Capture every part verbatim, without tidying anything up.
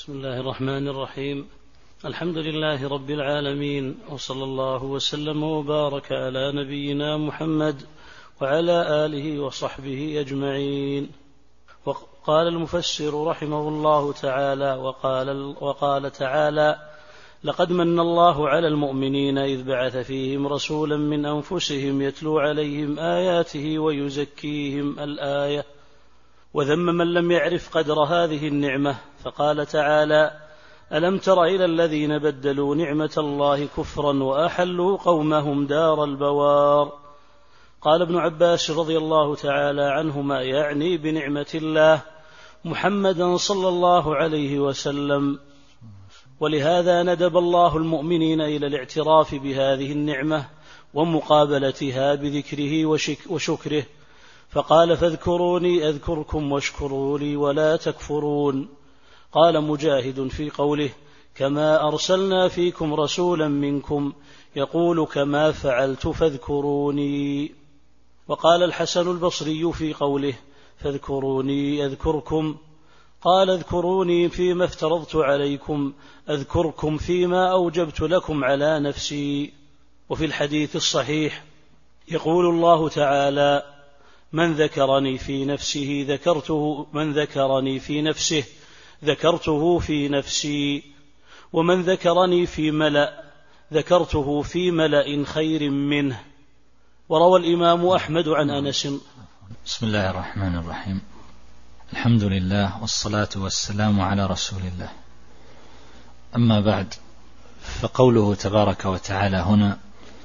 بسم الله الرحمن الرحيم. الحمد لله رب العالمين، وصلى الله وسلم وبارك على نبينا محمد وعلى آله وصحبه أجمعين. وقال المفسر رحمه الله تعالى وقال, وقال تعالى: لقد من الله على المؤمنين إذ بعث فيهم رسولا من أنفسهم يتلو عليهم آياته ويزكيهم الآية. وذم من لم يعرف قدر هذه النعمة، فقال تعالى: ألم تر إلى الذين بدلوا نعمة الله كفرا وأحلوا قومهم دار البوار. قال ابن عباس رضي الله تعالى عنهما يعني بنعمة الله محمدا صلى الله عليه وسلم. ولهذا ندب الله المؤمنين إلى الاعتراف بهذه النعمة ومقابلتها بذكره وشكره، فقال: فاذكروني أذكركم واشكروا لي ولا تكفرون. قال مجاهد في قوله: كما أرسلنا فيكم رسولا منكم يقول كما فعلت فاذكروني. وقال الحسن البصري في قوله: فاذكروني أذكركم، قال: اذكروني فيما افترضت عليكم، أذكركم فيما أوجبت لكم على نفسي. وفي الحديث الصحيح يقول الله تعالى: من ذكرني في نفسه ذكرته من ذكرني في نفسه ذكرته في نفسي، ومن ذكرني في ملأ ذكرته في ملأ خير منه. وروى الإمام أحمد عن أنس. بسم الله الرحمن الرحيم. الحمد لله والصلاة والسلام على رسول الله. أما بعد، فقوله تبارك وتعالى هنا: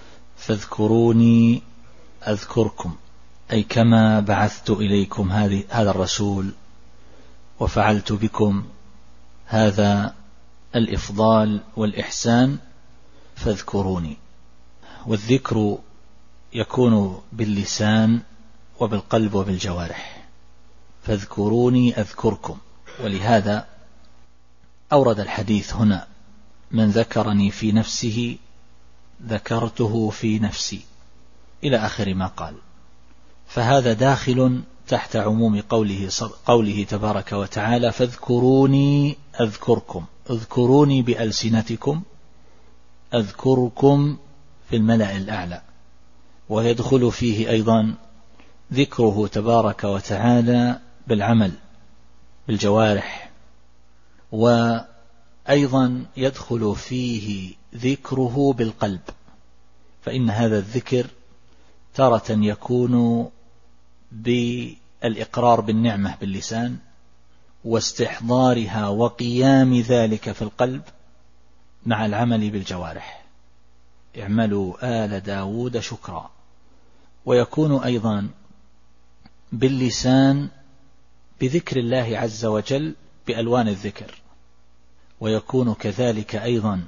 فاذكروني أذكركم، أي كما بعثت إليكم هذا الرسول وفعلت بكم هذا الإفضال والإحسان فاذكروني. والذكر يكون باللسان وبالقلب وبالجوارح، فاذكروني أذكركم. ولهذا أورد الحديث هنا: من ذكرني في نفسه ذكرته في نفسي، إلى آخر ما قال. فهذا داخل تحت عموم قوله, قوله تبارك وتعالى: فاذكروني أذكركم، اذكروني بألسنتكم أذكركم في الملأ الأعلى. ويدخل فيه أيضا ذكره تبارك وتعالى بالعمل بالجوارح، وأيضا يدخل فيه ذكره بالقلب، فإن هذا الذكر تارة يكون بالإقرار بالنعمة باللسان واستحضارها وقيام ذلك في القلب مع العمل بالجوارح، اعملوا آل داود شكرا. ويكون أيضا باللسان بذكر الله عز وجل بألوان الذكر، ويكون كذلك أيضا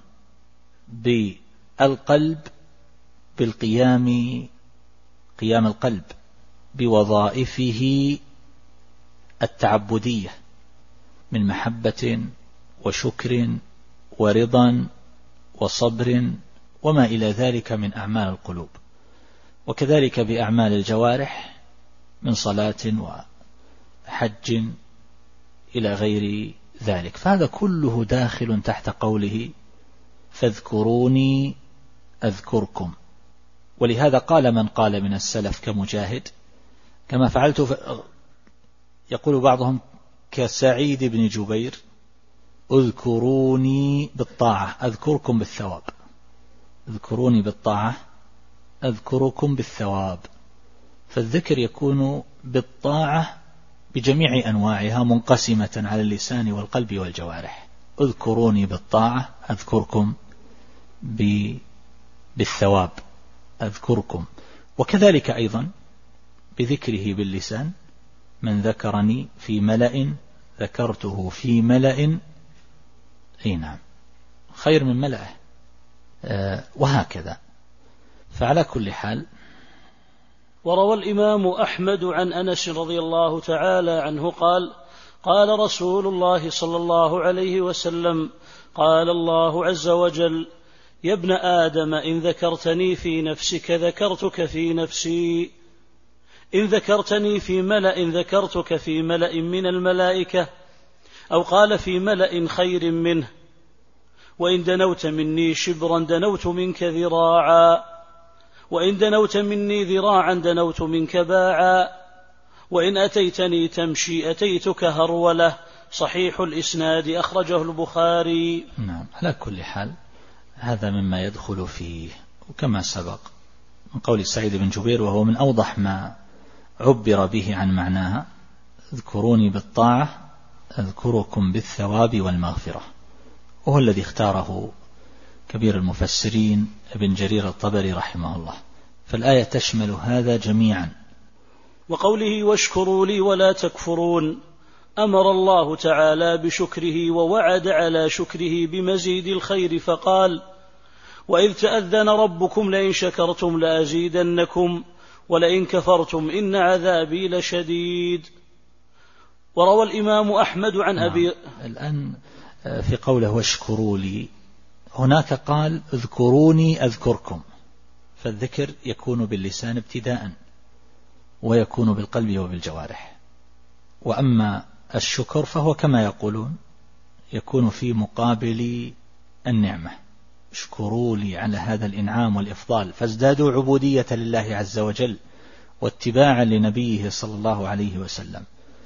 بالقلب بالقيام قيام القلب بوظائفه التعبدية من محبة وشكر ورضا وصبر وما إلى ذلك من أعمال القلوب، وكذلك بأعمال الجوارح من صلاة وحج إلى غير ذلك. فهذا كله داخل تحت قوله: فاذكروني أذكركم. ولهذا قال من قال من السلف كمجاهد: كما فعلت ف... يقول بعضهم كسعيد بن جبير: اذكروني بالطاعة أذكركم بالثواب، اذكروني بالطاعة أذكركم بالثواب. فالذكر يكون بالطاعة بجميع أنواعها منقسمة على اللسان والقلب والجوارح. اذكروني بالطاعة أذكركم ب... بالثواب أذكركم. وكذلك أيضا بذكره باللسان: من ذكرني في ملأ ذكرته في ملأ، أي نعم، خير من ملأه، أه وهكذا. فعلى كل حال. وروى الإمام أحمد عن أنس رضي الله تعالى عنه قال: قال رسول الله صلى الله عليه وسلم: قال الله عز وجل: يا ابن آدم إن ذكرتني في نفسك ذكرتك في نفسي، إن ذكرتني في ملأ ذكرتك في ملأ من الملائكة، أو قال في ملأ خير منه: وإن دنوت مني شبرا دنوت منك ذراعا، وإن دنوت مني ذراعا دنوت منك باعا، وإن أتيتني تمشي أتيتك هرولة. صحيح الإسناد، أخرجه البخاري. نعم. على كل حال هذا مما يدخل فيه، وكما سبق من قول سعيد بن جبير، وهو من أوضح ما عبر به عن معناها: اذكروني بالطاعة أذكركم بالثواب والمغفرة، وهو الذي اختاره كبير المفسرين ابن جرير الطبري رحمه الله. فالآية تشمل هذا جميعا. وقوله: واشكروا لي ولا تكفرون، أمر الله تعالى بشكره ووعد على شكره بمزيد الخير، فقال: وإذ تأذن ربكم لئن شكرتم لأزيدنكم ولئن كفرتم إن عذابي لشديد. وروى الإمام أحمد عن نعم. أبي الآن في قوله واشكروا لي، هناك قال اذكروني أذكركم، فالذكر يكون باللسان ابتداء ويكون بالقلب وبالجوارح. وأما الشكر فهو كما يقولون يكون في مقابل النعمة: اشكروا لي على هذا الإنعام والإفضال، فازدادوا عبودية لله عز وجل واتباعا لنبيه صلى الله عليه وسلم.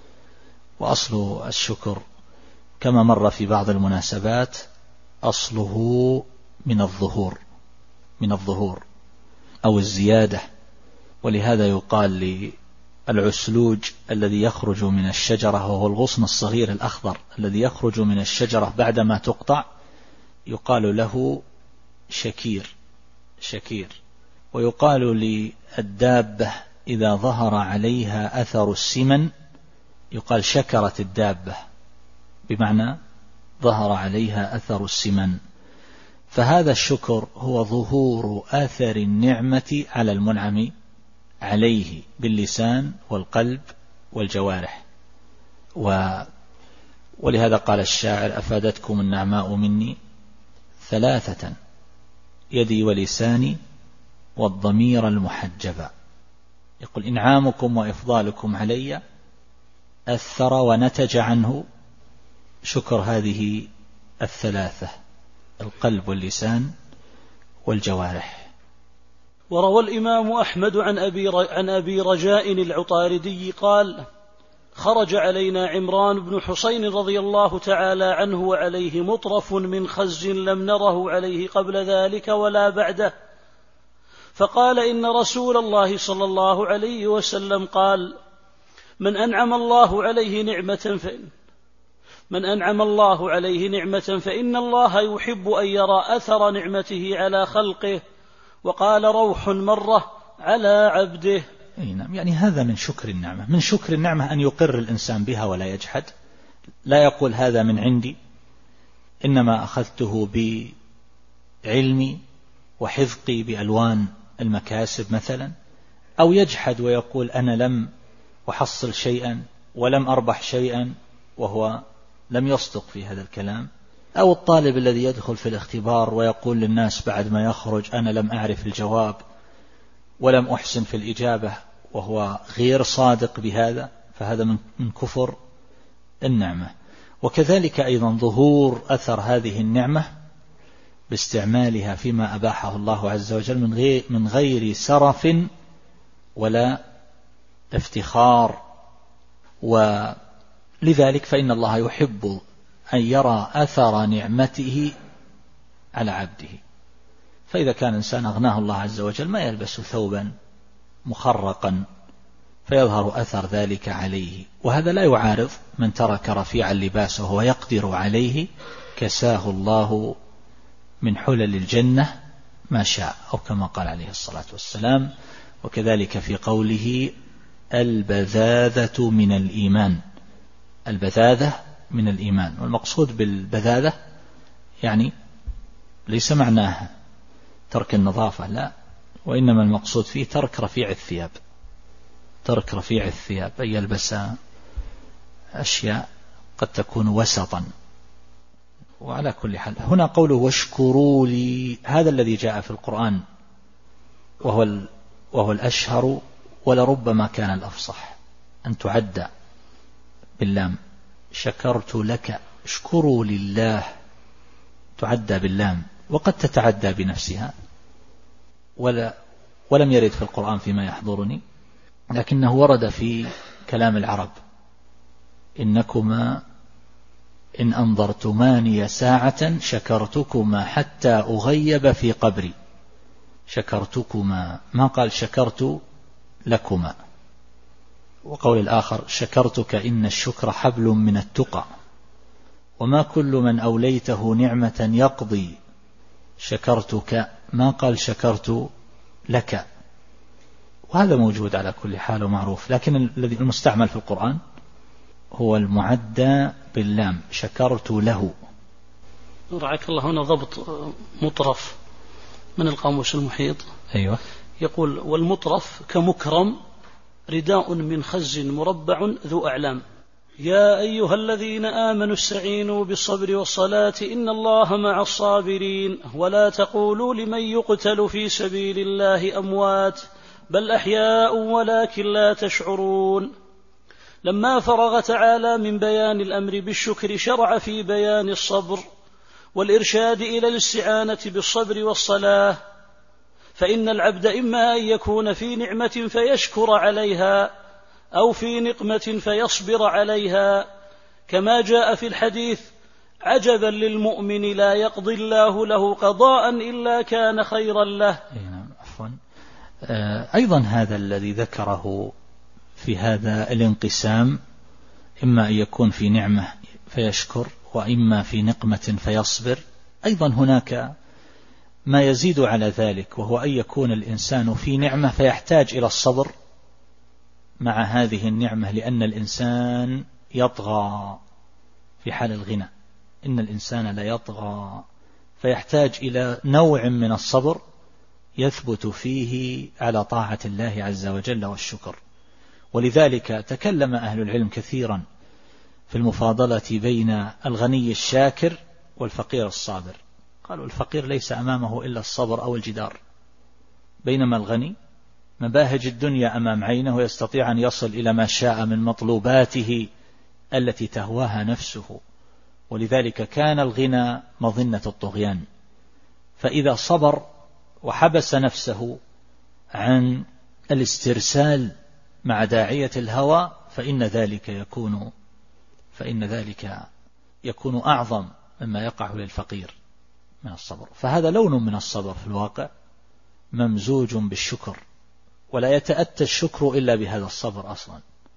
وأصل الشكر كما مر في بعض المناسبات أصله من الظهور من الظهور أو الزيادة، ولهذا يقال للعسلوج الذي يخرج من الشجرة، وهو الغصن الصغير الأخضر الذي يخرج من الشجرة بعدما تقطع، يقال له شكير شكير. ويقال للدابة إذا ظهر عليها أثر السمن يقال شكرت الدابة، بمعنى ظهر عليها أثر السمن. فهذا الشكر هو ظهور آثر النعمة على المنعم عليه باللسان والقلب والجوارح. و ولهذا قال الشاعر: أفادتكم النعماء مني ثلاثة: يدي ولساني والضمير المحجبا. يقول: إنعامكم وإفضالكم علي أثر ونتج عنه شكر هذه الثلاثة: القلب واللسان والجوارح. وروى الإمام أحمد عن أبي, عن أبي رجاء العطاردي قال: خرج علينا عمران بن حسين رضي الله تعالى عنه وعليه مطرف من خز لم نره عليه قبل ذلك ولا بعده، فقال: إن رسول الله صلى الله عليه وسلم قال: من أنعم الله عليه نعمة فإن من أنعم الله عليه نعمة فإن الله يحب أن يرى أثر نعمته على خلقه. وقال روح مرة على عبده. يعني هذا من شكر النعمة. من شكر النعمة أن يقر الإنسان بها ولا يجحد، لا يقول هذا من عندي، إنما أخذته بعلمي وحفظي بألوان المكاسب مثلا، أو يجحد ويقول أنا لم أحصل شيئا ولم أربح شيئا، وهو لم يصدق في هذا الكلام. أو الطالب الذي يدخل في الاختبار ويقول للناس بعد ما يخرج أنا لم أعرف الجواب ولم أحسن في الإجابة، وهو غير صادق بهذا، فهذا من كفر النعمة. وكذلك أيضا ظهور أثر هذه النعمة باستعمالها فيما أباحه الله عز وجل من غير, من غير سرف ولا افتخار. ولذلك فإن الله يحب أن يرى أثر نعمته على عبده. فإذا كان إنسان أغناه الله عز وجل ما يلبس ثوبا مخرقا فيظهر أثر ذلك عليه، وهذا لا يعارض من ترك رفيع اللباس وهو يقدر عليه كساه الله من حلل الجنة ما شاء، أو كما قال عليه الصلاة والسلام. وكذلك في قوله البذاذة من الإيمان، البذاذة من الإيمان. والمقصود بالبذاذة يعني ليس معناه ترك النظافة، لا، وإنما المقصود فيه ترك رفيع الثياب، ترك رفيع الثياب، أن يلبس أشياء قد تكون وسطا. وعلى كل حال هنا قوله واشكروا لي، هذا الذي جاء في القرآن وهو, وهو الأشهر، ولربما كان الأفصح أن تعد باللام، شكرت لك، اشكروا لله تعدى باللام، وقد تتعدى بنفسها، ولا ولم يرد في القرآن فيما يحضرني، لكنه ورد في كلام العرب: إنكما إن أنظرتماني ساعة شكرتكما حتى أغيب في قبري. شكرتكما، ما قال شكرت لكما. وقول الآخر: شكرتك إن الشكر حبل من التقى، وما كل من أوليته نعمة يقضي. شكرتك، ما قال شكرت لك. وهذا موجود على كل حال ومعروف، لكن الذي المستعمل في القرآن هو المعدى باللام: شكرت له. رعاك الله، هنا ضبط مطرف من القاموس المحيط. أيوة. يقول: والمطرف كمكرم رداء من خز مربع ذو أعلام. يا أيها الذين آمنوا استعينوا بالصبر والصلاة إن الله مع الصابرين ولا تقولوا لمن يقتل في سبيل الله أموات بل أحياء ولكن لا تشعرون. لما فرغ تعالى من بيان الأمر بالشكر شرع في بيان الصبر والإرشاد إلى الاستعانة بالصبر والصلاة، فإن العبد إما أن يكون في نعمة فيشكر عليها أو في نقمة فيصبر عليها، كما جاء في الحديث: عجبا للمؤمن لا يقضي الله له قضاء إلا كان خيرا له. عفوا. أيضا هذا الذي ذكره في هذا الانقسام، إما أن يكون في نعمة فيشكر وإما في نقمة فيصبر، أيضا هناك ما يزيد على ذلك، وهو أن يكون الإنسان في نعمة فيحتاج إلى الصبر مع هذه النعمة، لأن الإنسان يطغى في حال الغنى. إن الإنسان لا يطغى، فيحتاج إلى نوع من الصبر يثبت فيه على طاعة الله عز وجل والشكر. ولذلك تكلم أهل العلم كثيرا في المفاضلة بين الغني الشاكر والفقير الصابر. قالوا: الفقير ليس أمامه إلا الصبر أو الجدار، بينما الغني مباهج الدنيا أمام عينه ويستطيع أن يصل إلى ما شاء من مطلوباته التي تهواها نفسه. ولذلك كان الغنى مظنة الطغيان، فإذا صبر وحبس نفسه عن الاسترسال مع داعية الهوى فإن ذلك يكون فإن ذلك يكون أعظم مما يقع للفقير من الصبر. فهذا لون من الصبر في الواقع ممزوج بالشكر، ولا يتأتى الشكر إلا بهذا الصبر أصلا.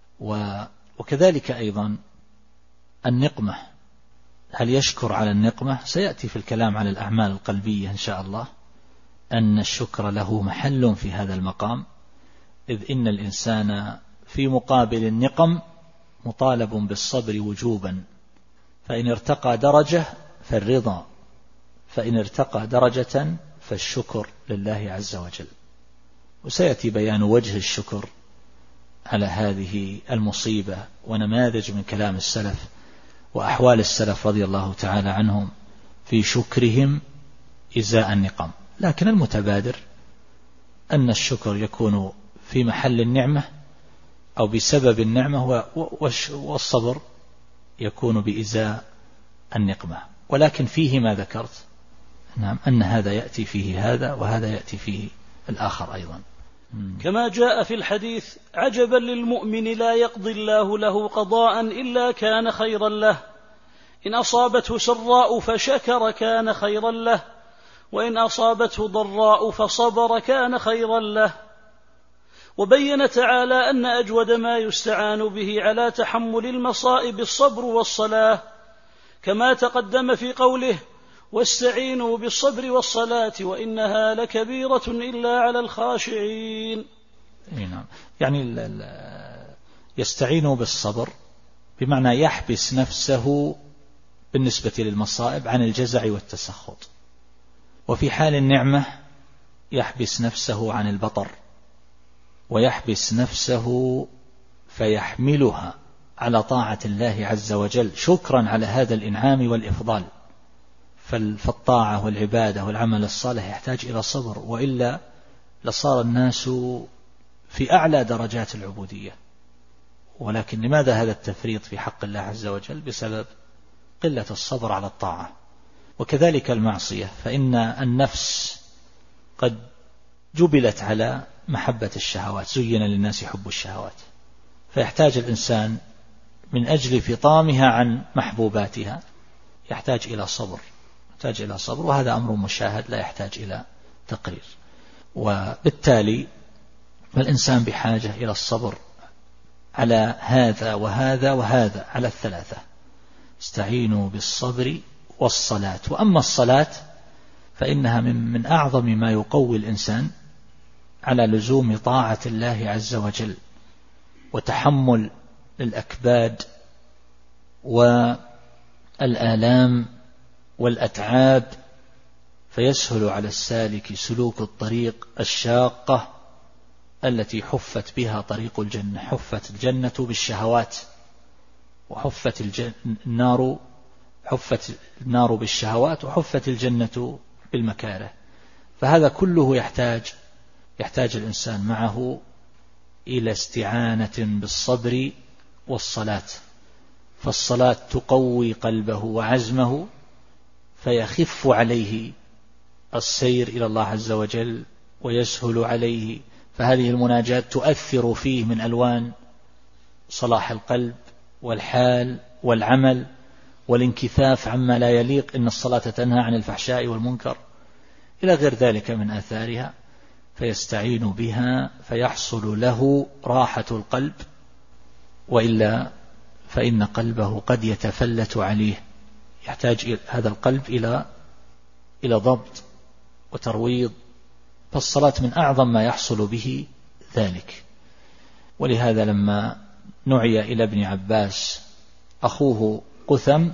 وكذلك أيضا النقمة، هل يشكر على النقمة؟ سيأتي في الكلام على الأعمال القلبية إن شاء الله أن الشكر له محل في هذا المقام، إذ إن الإنسان في مقابل النقم مطالب بالصبر وجوبا، فإن ارتقى درجة فالرضا، فإن ارتقى درجة فالشكر لله عز وجل. وسيأتي بيان وجه الشكر على هذه المصيبة ونماذج من كلام السلف وأحوال السلف رضي الله تعالى عنهم في شكرهم إزاء النقم. لكن المتبادر أن الشكر يكون في محل النعمة أو بسبب النعمة، والصبر يكون بإزاء النقمة. ولكن فيه ما ذكرت، نعم، أن هذا يأتي فيه هذا وهذا يأتي فيه الآخر أيضا. كما جاء في الحديث: عجبا للمؤمن لا يقضي الله له قضاء إلا كان خيرا له، إن أصابته سراء فشكر كان خيرا له، وإن أصابته ضراء فصبر كان خيرا له. وبين تعالى أن أجود ما يستعان به على تحمل المصائب الصبر والصلاة، كما تقدم في قوله: واستعينوا بالصبر والصلاة وإنها لكبيرة إلا على الخاشعين. يعني يستعينوا بالصبر بمعنى يحبس نفسه بالنسبة للمصائب عن الجزع والتسخط، وفي حال النعمة يحبس نفسه عن البطر، ويحبس نفسه فيحملها على طاعة الله عز وجل شكرا على هذا الإنعام والإفضال. فالطاعة والعبادة والعمل الصالح يحتاج إلى صبر، وإلا لصار الناس في أعلى درجات العبودية ولكن لماذا هذا التفريط في حق الله عز وجل؟ بسبب قلة الصبر على الطاعة. وكذلك المعصية، فإن النفس قد جبلت على محبة الشهوات، زين للناس حب الشهوات، فيحتاج الإنسان من أجل فطامها عن محبوباتها يحتاج إلى صبر، يحتاج إلى صبر، وهذا أمر مشاهد لا يحتاج إلى تقرير. وبالتالي الإنسان بحاجة إلى الصبر على هذا وهذا وهذا، على الثلاثة. استعينوا بالصبر والصلاة. وأما الصلاة فإنها من, من أعظم ما يقوي الإنسان على لزوم طاعة الله عز وجل وتحمل الأكباد والآلام والأتعاب، فيسهل على السالك سلوك الطريق الشاقة التي حفت بها طريق الجنة. حفت الجنة بالشهوات، وحفت النار حفت النار بالشهوات، وحفت الجنة بالمكاره. فهذا كله يحتاج يحتاج الإنسان معه إلى استعانة بالصبر والصلاة. فالصلاة تقوي قلبه وعزمه، فيخف عليه السير إلى الله عز وجل ويسهل عليه. فهذه المناجاة تؤثر فيه من ألوان صلاح القلب والحال والعمل والانكفاف عما لا يليق. إن الصلاة تنهى عن الفحشاء والمنكر إلى غير ذلك من آثارها، فيستعين بها فيحصل له راحة القلب، وإلا فإن قلبه قد يتفلت عليه. يحتاج هذا القلب إلى إلى ضبط وترويض، فالصلاة من أعظم ما يحصل به ذلك. ولهذا لما نعي إلى ابن عباس أخوه قثم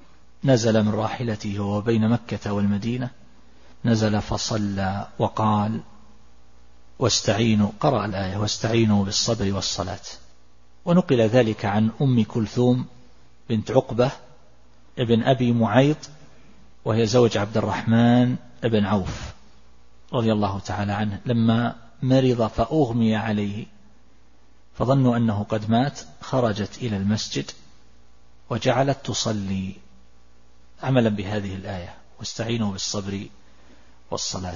نزل من راحلته وهو بين مكة والمدينة، نزل فصلى وقال واستعينوا، قرأ الآية واستعينوا بالصبر والصلاة. ونقل ذلك عن أم كلثوم بنت عقبة ابن أبي معيط، وهي زوج عبد الرحمن ابن عوف رضي الله تعالى عنه، لما مرض فأغمي عليه فظنوا أنه قد مات، خرجت إلى المسجد وجعلت تصلي عملا بهذه الآية واستعينوا بالصبر والصلاة.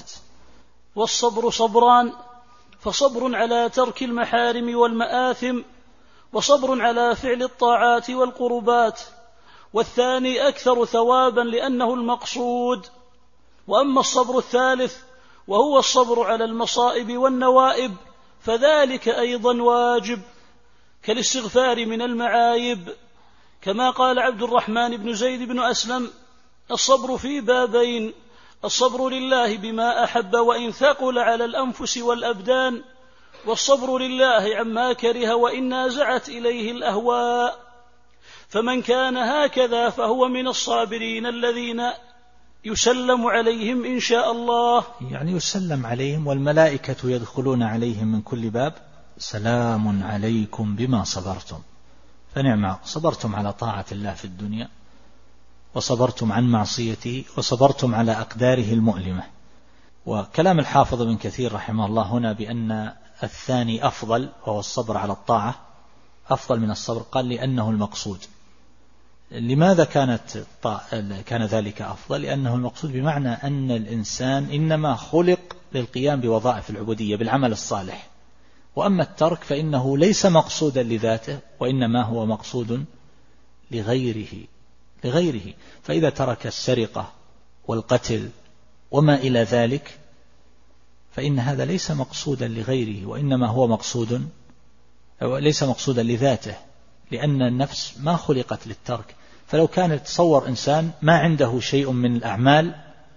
والصبر صبران، فصبر على ترك المحارم والمآثم، وصبر على فعل الطاعات والقربات، والثاني أكثر ثوابا لأنه المقصود. وأما الصبر الثالث وهو الصبر على المصائب والنوائب فذلك أيضا واجب كالاستغفار من المعايب، كما قال عبد الرحمن بن زيد بن أسلم: الصبر في بابين، الصبر لله بما أحب وإن ثقل على الأنفس والأبدان، والصبر لله عما كره وإن نازعت إليه الأهواء. فمن كان هكذا فهو من الصابرين الذين يسلم عليهم إن شاء الله، يعني يسلم عليهم والملائكة يدخلون عليهم من كل باب: سلام عليكم بما صبرتم. فنعم صبرتم على طاعة الله في الدنيا، وصبرتم عن معصيته، وصبرتم على أقداره المؤلمة. وكلام الحافظ ابن كثير رحمه الله هنا بأن الثاني أفضل، وهو الصبر على الطاعة، أفضل من الصبر، قال لأنه المقصود. لماذا كانت كان ذلك أفضل؟ لأنه المقصود بمعنى أن الإنسان إنما خلق للقيام بوظائف العبودية بالعمل الصالح، وأما الترك فإنه ليس مقصودا لذاته، وإنما هو مقصود لغيره لغيره فإذا ترك السرقة والقتل وما إلى ذلك فإن هذا ليس مقصودا لغيره، وإنما هو مقصود ليس مقصودا لذاته، لأن النفس ما خلقت للترك. فلو كان يتصور إنسان ما عنده شيء من الأعمال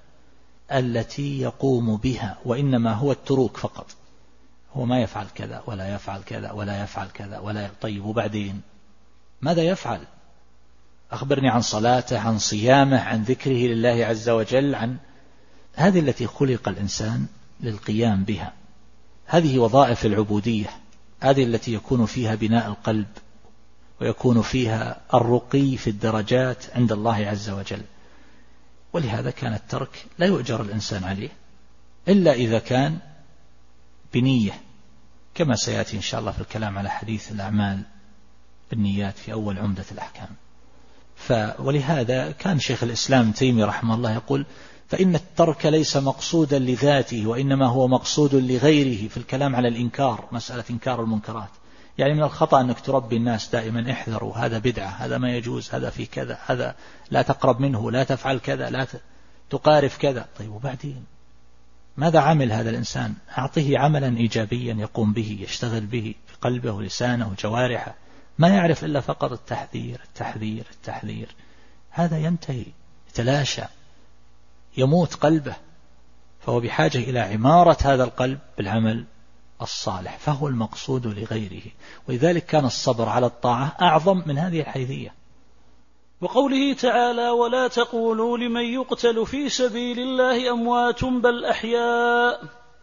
التي يقوم بها، وإنما هو التروك فقط، هو ما يفعل كذا ولا يفعل كذا ولا يفعل كذا ولا، طيب وبعدين ماذا يفعل؟ أخبرني عن صلاته، عن صيامه، عن ذكره لله عز وجل، عن هذه التي خلق الإنسان للقيام بها. هذه وظائف العبودية، هذه التي يكون فيها بناء القلب ويكون فيها الرقي في الدرجات عند الله عز وجل. ولهذا كان الترك لا يؤجر الإنسان عليه إلا إذا كان بنية، كما سيأتي إن شاء الله في الكلام على حديث الأعمال بالنيات في أول عمدة الأحكام. ولهذا كان شيخ الإسلام تيمي رحمه الله يقول: فإن الترك ليس مقصودا لذاته، وإنما هو مقصود لغيره، في الكلام على الإنكار، مسألة إنكار المنكرات. يعني من الخطأ أنك تربي الناس دائما: احذروا، هذا بدعة، هذا ما يجوز، هذا في كذا، هذا لا تقرب منه، لا تفعل كذا، لا تقارف كذا. طيب وبعدين ماذا عمل هذا الإنسان؟ أعطيه عملا إيجابيا يقوم به، يشتغل به في قلبه ولسانه وجوارحه، ما يعرف إلا فقط التحذير التحذير التحذير. هذا ينتهي، يتلاشى، يموت قلبه. فهو بحاجة إلى عمارة هذا القلب بالعمل الصالح، فهو المقصود لغيره. ولذلك كان الصبر على الطاعة أعظم من هذه الحيثية. وقوله تعالى: ولا تقولوا لمن يقتل في سبيل الله أموات بل أحياء،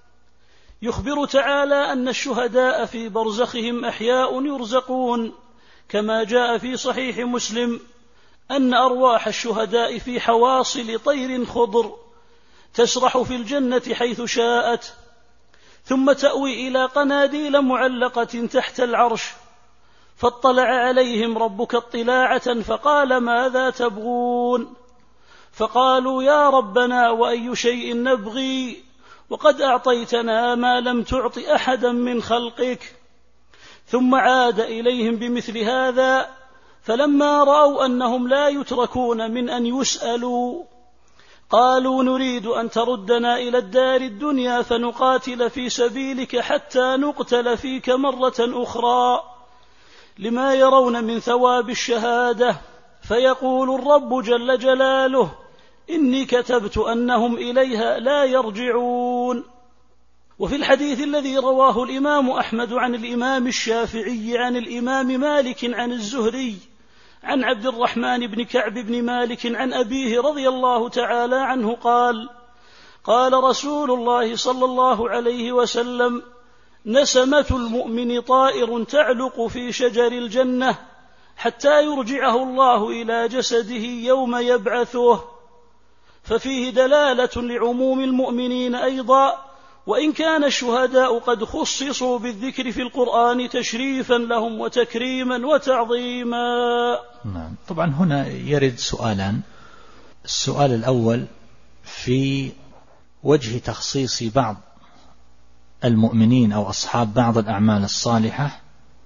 يخبر تعالى أن الشهداء في برزخهم أحياء يرزقون، كما جاء في صحيح مسلم أن أرواح الشهداء في حواصل طير خضر تسرح في الجنة حيث شاءت، ثم تأوي إلى قناديل معلقة تحت العرش، فاطلع عليهم ربك اطلاعة فقال: ماذا تبغون؟ فقالوا: يا ربنا وأي شيء نبغي وقد أعطيتنا ما لم تعط أحدا من خلقك. ثم عاد إليهم بمثل هذا، فلما رأوا أنهم لا يتركون من أن يسألوا قالوا: نريد أن تردنا إلى الدار الدنيا فنقاتل في سبيلك حتى نقتل فيك مرة أخرى، لما يرون من ثواب الشهادة. فيقول الرب جل جلاله: إني كتبت أنهم إليها لا يرجعون. وفي الحديث الذي رواه الإمام أحمد عن الإمام الشافعي عن الإمام مالك عن الزهري عن عبد الرحمن بن كعب بن مالك عن أبيه رضي الله تعالى عنه قال: قال رسول الله صلى الله عليه وسلم: نسمة المؤمن طائر تعلق في شجر الجنة حتى يرجعه الله إلى جسده يوم يبعثه. ففيه دلالة لعموم المؤمنين أيضا، وإن كان الشهداء قد خصصوا بالذكر في القرآن تشريفا لهم وتكريما وتعظيما. نعم. طبعا هنا يرد سؤالان. السؤال الأول في وجه تخصيص بعض المؤمنين أو أصحاب بعض الأعمال الصالحة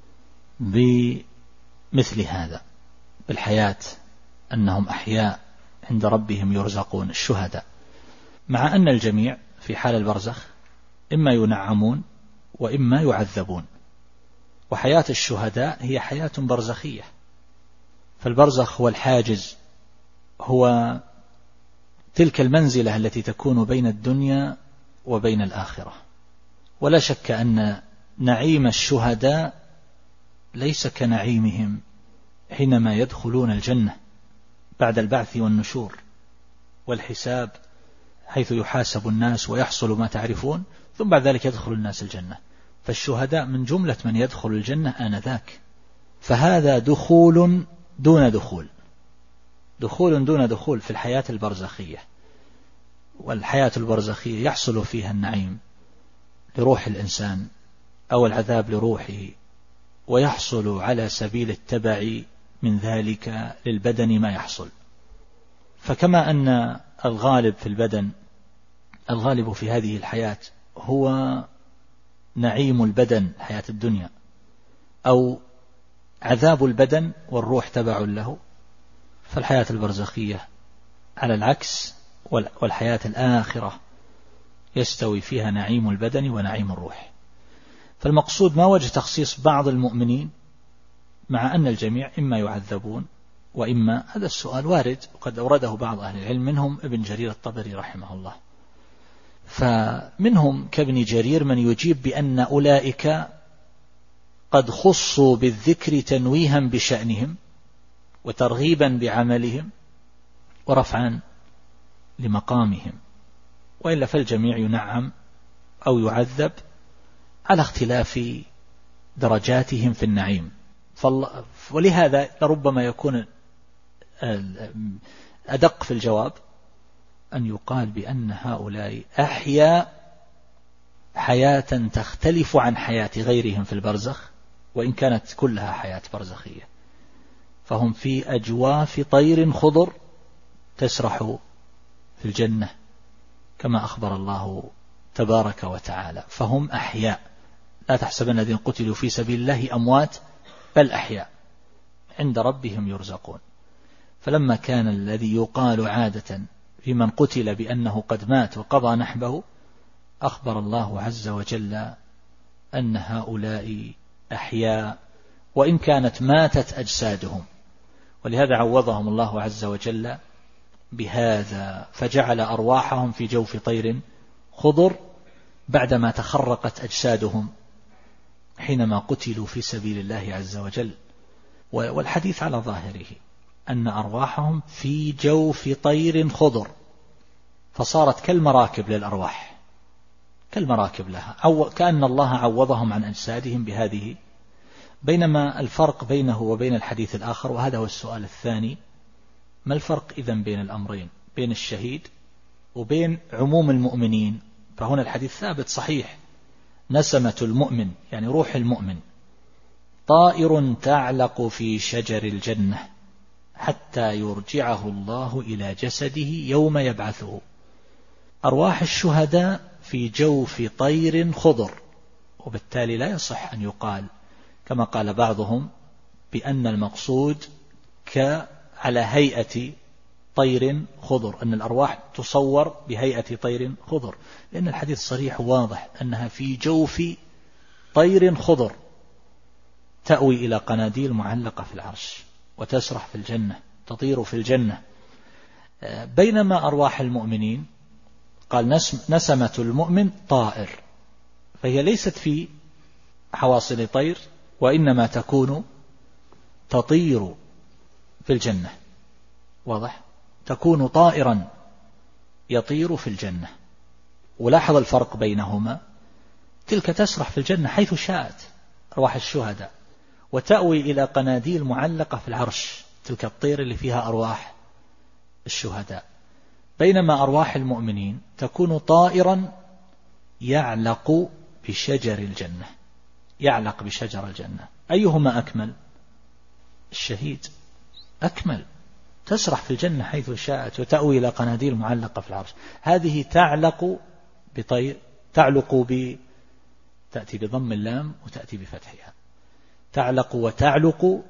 بمثل هذا بالحياة، أنهم أحياء عند ربهم يرزقون، الشهداء، مع أن الجميع في حال البرزخ إما ينعمون وإما يعذبون. وحياة الشهداء هي حياة برزخية، فالبرزخ هو الحاجز، هو تلك المنزلة التي تكون بين الدنيا وبين الآخرة. ولا شك أن نعيم الشهداء ليس كنعيمهم حينما يدخلون الجنة بعد البعث والنشور والحساب، حيث يحاسب الناس ويحصل ما تعرفون، ثم بعد ذلك يدخل الناس الجنة. فالشهداء من جملة من يدخل الجنة آنذاك. فهذا دخول دون دخول، دخول دون دخول في الحياة البرزخية. والحياة البرزخية يحصل فيها النعيم لروح الإنسان أو العذاب لروحه، ويحصل على سبيل التبع من ذلك للبدن ما يحصل. فكما أن الغالب في البدن، الغالب في هذه الحياة هو نعيم البدن حياة الدنيا، أو عذاب البدن والروح تبع له، فالحياة البرزخية على العكس، والحياة الآخرة يستوي فيها نعيم البدن ونعيم الروح. فالمقصود ما وجه تخصيص بعض المؤمنين مع أن الجميع إما يعذبون وإما، هذا السؤال وارد وقد أورده بعض أهل العلم، منهم ابن جرير الطبري رحمه الله. فمنهم كابن جرير من يجيب بأن أولئك قد خصوا بالذكر تنويها بشأنهم وترغيبا بعملهم ورفعا لمقامهم، وإلا فالجميع ينعم أو يعذب على اختلاف درجاتهم في النعيم. ولهذا لربما يكون أدق في الجواب أن يقال بأن هؤلاء أحياء حياة تختلف عن حياة غيرهم في البرزخ، وإن كانت كلها حياة برزخية. فهم في أجواف طير خضر تسرح في الجنة كما أخبر الله تبارك وتعالى. فهم أحياء، لا تحسبن الذين قتلوا في سبيل الله أموات بل أحياء عند ربهم يرزقون. فلما كان الذي يقال عادة في من قتل بأنه قد مات وقضى نحبه، أخبر الله عز وجل أن هؤلاء أحياء وإن كانت ماتت أجسادهم، ولهذا عوضهم الله عز وجل بهذا، فجعل أرواحهم في جوف طير خضر بعدما تخرقت أجسادهم حينما قتلوا في سبيل الله عز وجل. والحديث على ظاهره أن أرواحهم في جوف طير خضر، فصارت كالمراكب للأرواح، كالمراكب لها، كأن الله عوضهم عن أجسادهم بهذه. بينما الفرق بينه وبين الحديث الآخر، وهذا هو السؤال الثاني، ما الفرق إذن بين الأمرين، بين الشهيد وبين عموم المؤمنين؟ فهنا الحديث ثابت صحيح، نسمة المؤمن يعني روح المؤمن طائر تعلق في شجر الجنة حتى يرجعه الله إلى جسده يوم يبعثه. أرواح الشهداء في جوف طير خضر، وبالتالي لا يصح أن يقال كما قال بعضهم بأن المقصود كعلى هيئة طير خضر، أن الأرواح تصور بهيئة طير خضر، لأن الحديث صريح واضح أنها في جوف طير خضر تأوي إلى قناديل معلقة في العرش وتسرح في الجنة، تطير في الجنة. بينما أرواح المؤمنين قال نسمة المؤمن طائر، فهي ليست في حواصل طير، وإنما تكون تطير في الجنة، واضح، تكون طائرا يطير في الجنة. ولاحظ الفرق بينهما، تلك تسرح في الجنة حيث شاءت أرواح الشهداء، وتأوي إلى قناديل معلقة في العرش، تلك الطير اللي فيها أرواح الشهداء. بينما أرواح المؤمنين تكون طائرا يعلق بشجر الجنة، يعلق بشجر الجنة. أيهما أكمل؟ الشهيد أكمل، تسرح في الجنة حيث شاءت وتأوي إلى قناديل معلقة في العرش. هذه تعلق بطير، تعلق ب تأتي بضم اللام وتأتي بفتحها، تعلق وتعلق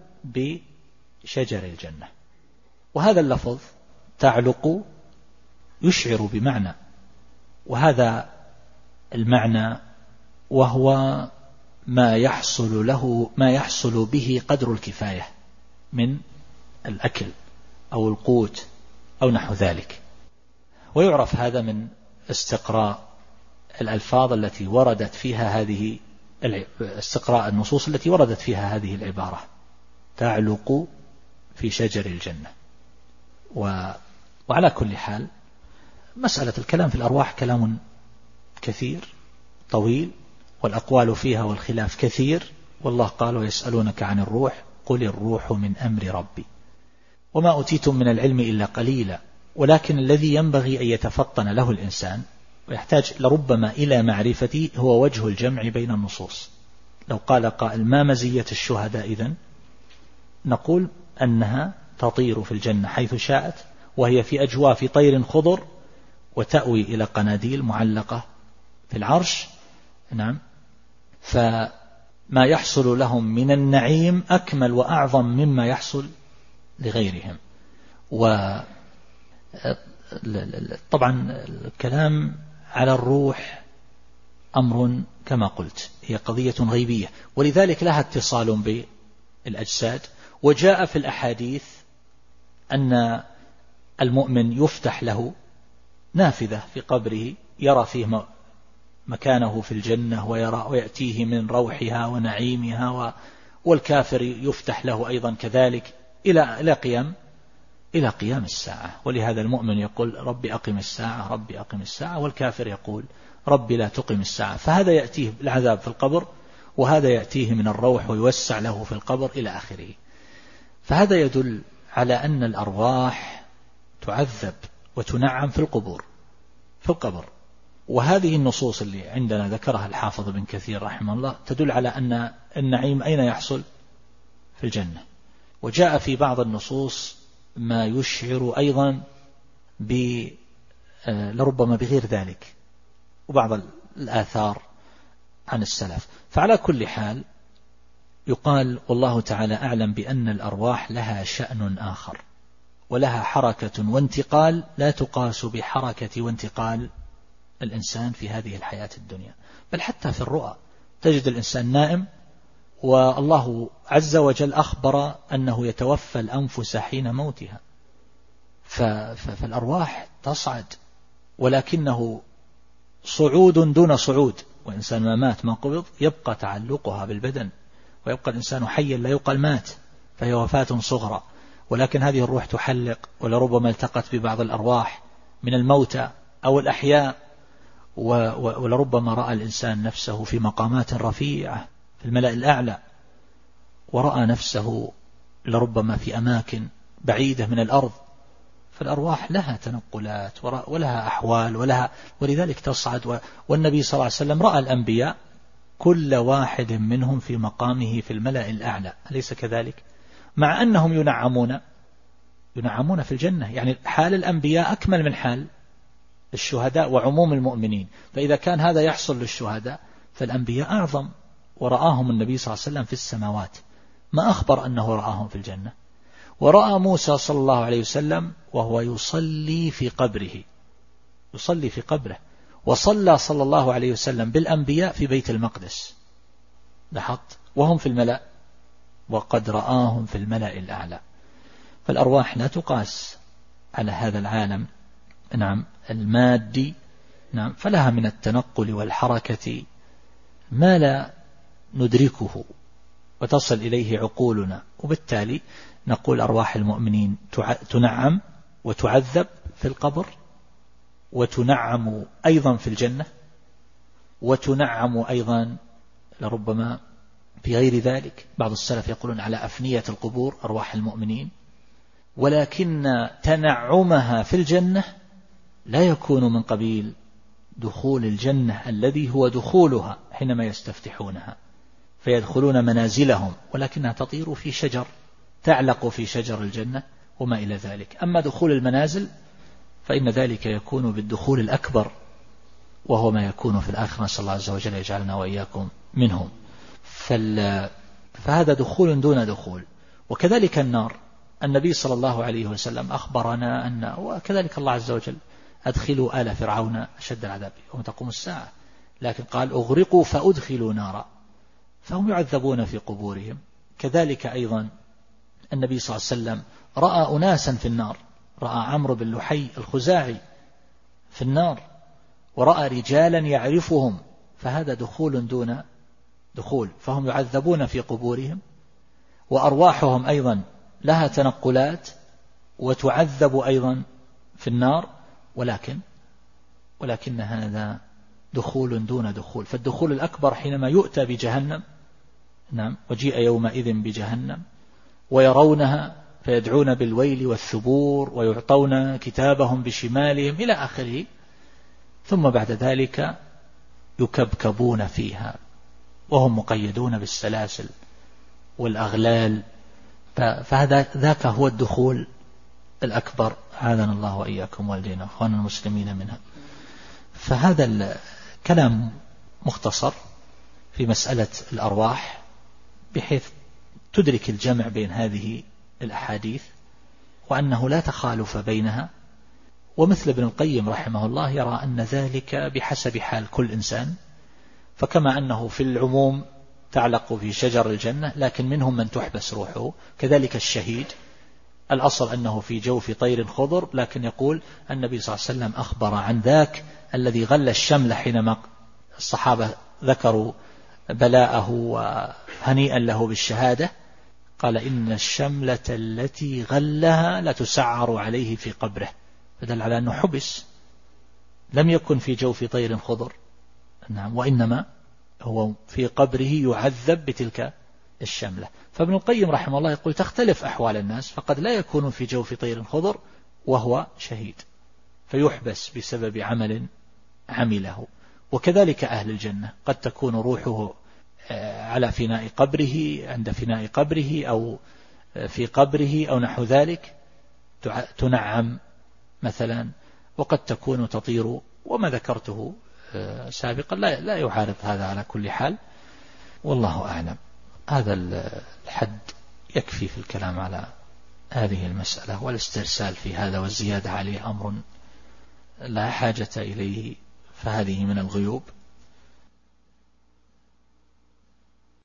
بشجر الجنة. وهذا اللفظ تعلق يشعر بمعنى، وهذا المعنى وهو ما يحصل له ما يحصل به قدر الكفاية من الأكل أو القوت أو نحو ذلك. ويعرف هذا من استقراء الألفاظ التي وردت فيها هذه، استقراء النصوص التي وردت فيها هذه العبارة، تعلق في شجر الجنة. و... وعلى كل حال مسألة الكلام في الأرواح كلام كثير طويل، والأقوال فيها والخلاف كثير. والله قال ويسألونك عن الروح قل الروح من أمر ربي وما أوتيتم من العلم إلا قليلا. ولكن الذي ينبغي أن يتفطن له الإنسان ويحتاج لربما إلى معرفته هو وجه الجمع بين النصوص. لو قال قائل ما مزية الشهداء إذن؟ نقول أنها تطير في الجنة حيث شاءت، وهي في أجواف طير خضر وتأوي إلى قناديل معلقة في العرش. نعم، فما يحصل لهم من النعيم أكمل وأعظم مما يحصل لغيرهم. وطبعا الكلام على الروح أمر كما قلت هي قضية غيبية، ولذلك لها اتصال بالأجساد. وجاء في الأحاديث أن المؤمن يفتح له نافذة في قبره يرى فيه مكانه في الجنة ويرى ويأتيه من روحها ونعيمها، والكافر يفتح له أيضا كذلك إلى إلى قيام إلى قيام الساعة. ولهذا المؤمن يقول ربي أقم الساعة ربي أقم الساعة، والكافر يقول ربي لا تقم الساعة. فهذا يأتيه العذاب في القبر، وهذا يأتيه من الروح ويوسع له في القبر إلى آخره. فهذا يدل على أن الأرواح تعذب وتنعم في القبور في القبر. وهذه النصوص اللي عندنا ذكرها الحافظ بن كثير رحمه الله تدل على أن النعيم أين يحصل؟ في الجنة. وجاء في بعض النصوص ما يشعر أيضا ب لربما بغير ذلك، وبعض الآثار عن السلف. فعلى كل حال يقال والله تعالى أعلم بأن الأرواح لها شأن آخر، ولها حركة وانتقال لا تقاس بحركة وانتقال الإنسان في هذه الحياة الدنيا. بل حتى في الرؤى تجد الإنسان نائم والله عز وجل أخبر أنه يتوفى الأنفس حين موتها، فالأرواح تصعد، ولكنه صعود دون صعود. وإنسان ما مات ما قبض يبقى تعلقها بالبدن، ويبقى الإنسان حيا لا يقال مات، فهي وفاة صغرى. ولكن هذه الروح تحلق، ولربما التقت ببعض الأرواح من الموتى أو الأحياء، ولربما رأى الإنسان نفسه في مقامات رفيعة في الملأ الأعلى، ورأى نفسه لربما في أماكن بعيدة من الأرض. فالأرواح لها تنقلات ولها أحوال ولها، ولذلك تصعد. والنبي صلى الله عليه وسلم رأى الأنبياء كل واحد منهم في مقامه في الملأ الأعلى، أليس كذلك؟ مع أنهم ينعمون ينعمون في الجنة، يعني حال الأنبياء أكمل من حال الشهداء وعموم المؤمنين. فإذا كان هذا يحصل للشهداء فالأنبياء أعظم، ورآهم النبي صلى الله عليه وسلم في السماوات، ما أخبر أنه رآهم في الجنة. ورأى موسى صلى الله عليه وسلم وهو يصلي في قبره، يصلي في قبره، وصلى صلى الله عليه وسلم بالأنبياء في بيت المقدس، لاحظت، وهم في الملأ، وقد رآهم في الملأ الأعلى. فالأرواح لا تقاس على هذا العالم نعم المادي، نعم، فلها من التنقل والحركة ما لا ندركه وتصل إليه عقولنا. وبالتالي نقول أرواح المؤمنين تنعم وتعذب في القبر، وتنعم أيضا في الجنة، وتنعم أيضا لربما في غير ذلك. بعض السلف يقولون على أفنية القبور أرواح المؤمنين، ولكن تنعمها في الجنة لا يكون من قبيل دخول الجنة الذي هو دخولها حينما يستفتحونها فيدخلون منازلهم، ولكنها تطير في شجر، تعلق في شجر الجنة وما إلى ذلك. أما دخول المنازل فإن ذلك يكون بالدخول الأكبر، وهو ما يكون في الآخرة، نسأل الله عز وجل يجعلنا وإياكم منهم. فهذا دخول دون دخول. وكذلك النار، النبي صلى الله عليه وسلم أخبرنا أن، وكذلك الله عز وجل، أدخلوا آل فرعون أشد العذاب يوم تقوم الساعة، لكن قال أغرقوا فأدخلوا نارا، فهم يعذبون في قبورهم. كذلك أيضا النبي صلى الله عليه وسلم رأى أناسا في النار، رأى عمرو بن لحي الخزاعي في النار، ورأى رجالا يعرفهم، فهذا دخول دون دخول، فهم يعذبون في قبورهم، وأرواحهم أيضا لها تنقلات وتعذب أيضا في النار، ولكن ولكن هذا دخول دون دخول. فالدخول الأكبر حينما يؤتى بجهنم، نعم، وجيء يومئذ بجهنم ويرونها فيدعون بالويل والثبور ويعطون كتابهم بشمالهم إلى آخره، ثم بعد ذلك يكبكبون فيها وهم مقيدون بالسلاسل والأغلال. فهذا ذاك هو الدخول الأكبر، عاذنا الله وإياكم والدينا أخوانا المسلمين منها. فهذا الكلام مختصر في مسألة الأرواح، بحيث تدرك الجمع بين هذه الأحاديث، وأنه لا تخالف بينها. ومثل ابن القيم رحمه الله يرى أن ذلك بحسب حال كل إنسان، فكما أنه في العموم تعلق في شجر الجنة لكن منهم من تحبس روحه، كذلك الشهيد الأصل أنه في جوف طير خضر، لكن يقول النبي صلى الله عليه وسلم أخبر عن ذاك الذي غل الشمل حينما الصحابة ذكروا بلاءه وهنيئا له بالشهادة، قال إن الشملة التي غلها لتسعر عليه في قبره، فدل على أنه حبس، لم يكن في جوف طير خضر، نعم، وإنما هو في قبره يعذب بتلك الشملة. فابن القيم رحمه الله يقول تختلف أحوال الناس، فقد لا يكون في جوف طير خضر وهو شهيد فيحبس بسبب عمل عمله. وكذلك أهل الجنة قد تكون روحه على فناء قبره، عند فناء قبره، أو في قبره أو نحو ذلك تنعم مثلا، وقد تكون تطير، وما ذكرته سابقا لا لا يعارض هذا على كل حال، والله أعلم. هذا الحد يكفي في الكلام على هذه المسألة، والاسترسال في هذا والزيادة عليه أمر لا حاجة إليه، فهذه من الغيوب.